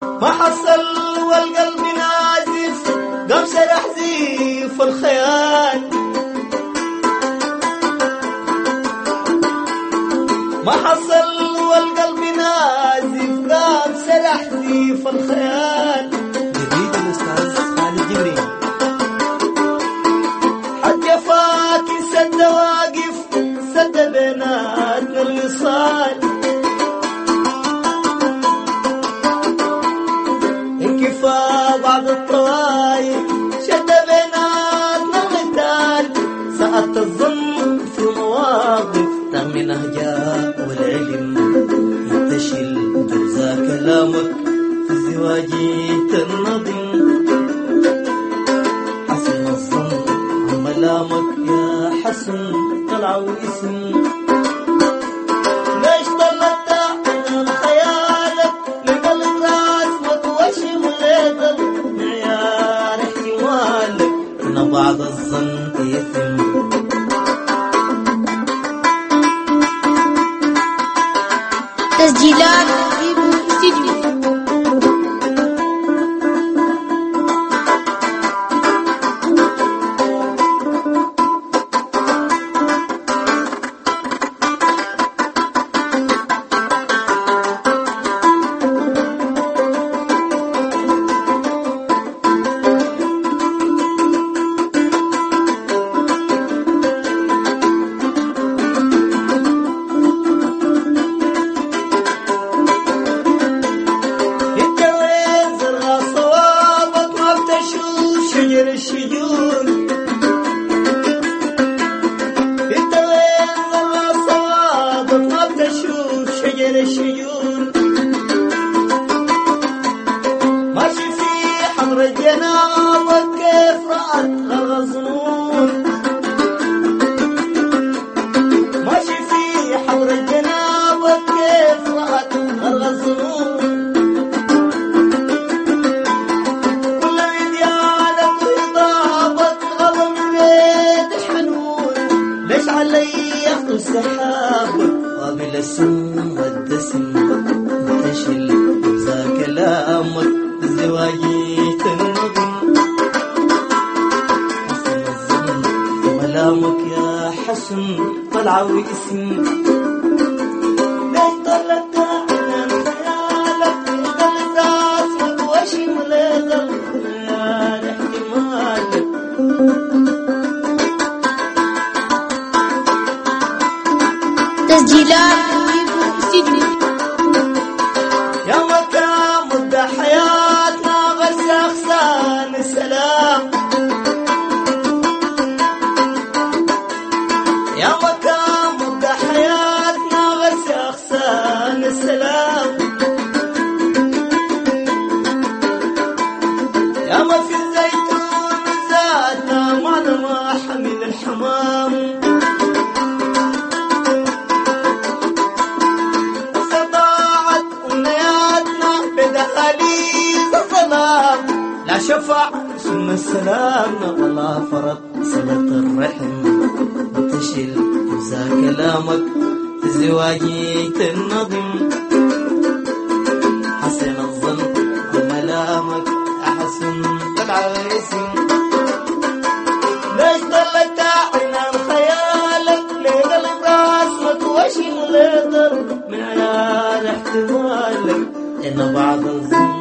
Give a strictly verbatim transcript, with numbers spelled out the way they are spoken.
ما حصل والقلب نازف قام سرح زيف الخيال. ما حصل والقلب نازف قام سرح زيف الخيال. جديد الأستاذ خالد جبري. حد جفاك سد واقف سد بيناتنا الوصال. انكفى بعض الطوايف شد بيناتنا القتال. سألت الظن في مواقف تغمي نهجاء والعلم ينتشل جوزا كلامك في الزواج النظم. حسن الظن عن ملامك يا حسن طلع واسم. ليش طلعت عن خيالك لقلب راسمك وشم ليدك معيار احتمالك ان بعض الظن يثم. تسجيلات فيبو استديو. الشجون انت وين ظل صوابك ما بتشوف شجر الشجون. ماشي في حضر جنابك كيف رأت الغصنون. ماشي في حضر جنابك كيف رأت الغصنون. السحاب قابل السم والدسم منتشل ذا كلامك بزواجية النظم. حسن الظن وملامك يا حسن طلع واسم. ليش طلعت عن خيالك قلب راسك وشم ليدك يا احتمالك. تسجيلات فيبو استديو. يا مكان مدة حياتنا غز أغصان السلام. يا مكان مدة حياتنا غز أغصان السلام. يا ما في الزيتون زادنا معنا ما حمل الحمام. لا شفع ثم السلام ولا فرط صلة الرحم. وتشل جوزا كلامك في زواجية النظم. حسن الظن وملامك أحسن طلع اسم. ليش ضلت عن خيالك لقلب راسمك وشم ليدر معيار احتمالك ان بعض الظن